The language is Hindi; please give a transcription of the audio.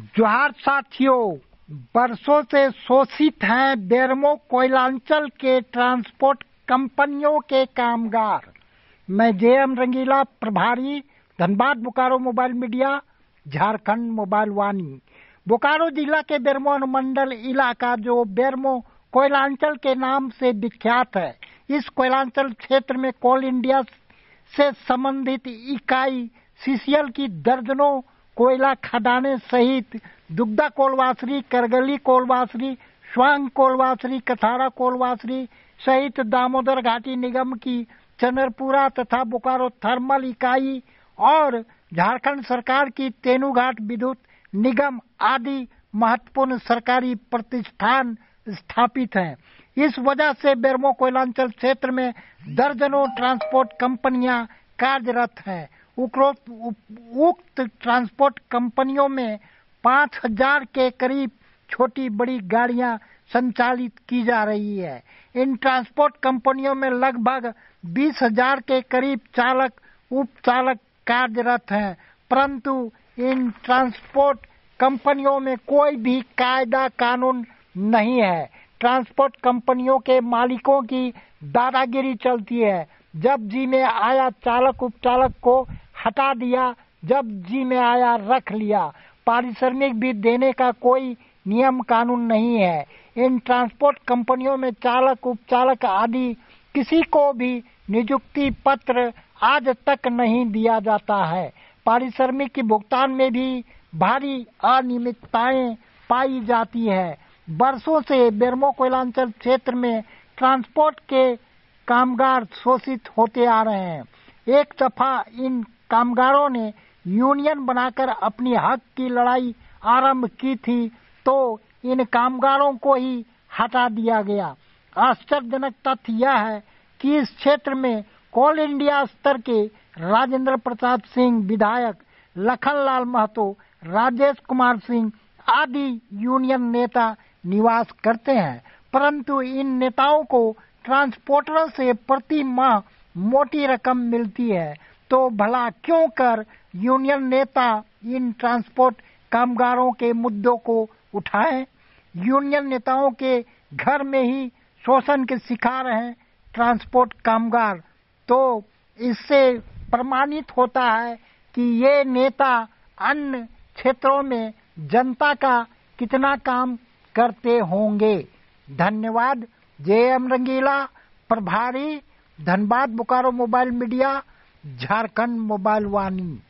जोहार साथियों, बरसों से शोषित हैं बेरमो कोयलांचल के ट्रांसपोर्ट कंपनियों के कामगार। मैं जेएम रंगीला, प्रभारी Dhanbad Bokaro mobile media, Jharkhand mobile Vaani. Bokaro जिला के बेरमो अनुमंडल इलाका जो बेरमो कोयलांचल के नाम से विख्यात है, इस कोयलांचल क्षेत्र में कोल इंडिया से संबंधित इकाई सीसीएल की दर्जनों कोयला खदानें सहित दुग्धा कोलवासरी, करगली कोलवासरी, स्वांग कोलवासरी, कथारा कोलवासरी सहित दामोदर घाटी निगम की चनरपुरा तथा बोकारो थर्मल इकाई और झारखंड सरकार की तेनूघाट विद्युत निगम आदि महत्वपूर्ण सरकारी प्रतिष्ठान स्थापित हैं। इस वजह से बेरमो कोयलांचल क्षेत्र में दर्जनों ट्रांसपोर्ट कंपनियां कार्यरत हैं। उक्त ट्रांसपोर्ट कंपनियों में 5000 के करीब छोटी बड़ी गाड़ियां संचालित की जा रही है। इन ट्रांसपोर्ट कंपनियों में लगभग 20,000 के करीब चालक उपचालक कार्यरत हैं, परंतु इन ट्रांसपोर्ट कंपनियों में कोई भी कायदा कानून नहीं है। ट्रांसपोर्ट कंपनियों के मालिकों की दादागिरी चलती है। जब जी में आया चालक उपचालक को हटा दिया, जब जी में आया रख लिया। पारिश्रमिक भी देने का कोई नियम कानून नहीं है। इन ट्रांसपोर्ट कंपनियों में चालक उपचालक आदि किसी को भी नियुक्ति पत्र आज तक नहीं दिया जाता है। पारिश्रमिक के भुगतान में भी भारी अनियमितताएं पाई जाती है। बरसों से बेरमो कोयलांचल क्षेत्र में ट्रांसपोर्ट के कामगार शोषित होते आ रहे हैं। एक दफा इन कामगारों ने यूनियन बनाकर अपनी हक की लड़ाई आरंभ की थी, तो इन कामगारों को ही हटा दिया गया। आश्चर्यजनक तथ्य यह है कि इस क्षेत्र में कोल इंडिया स्तर के राजेंद्र प्रसाद सिंह विधायक, लखनलाल महतो, राजेश कुमार सिंह आदि यूनियन नेता निवास करते हैं, परंतु इन नेताओं को ट्रांसपोर्टरों से प्रति माह मोटी रकम मिलती है। तो भला क्यों कर यूनियन नेता इन ट्रांसपोर्ट कामगारों के मुद्दों को उठाएं? यूनियन नेताओं के घर में ही शोषण के शिकार हैं ट्रांसपोर्ट कामगार। तो इससे प्रमाणित होता है कि ये नेता अन्य क्षेत्रों में जनता का कितना काम करते होंगे। धन्यवाद। जेएम रंगीला, प्रभारी Dhanbad Bokaro mobile media, Jharkhand mobile वाणी।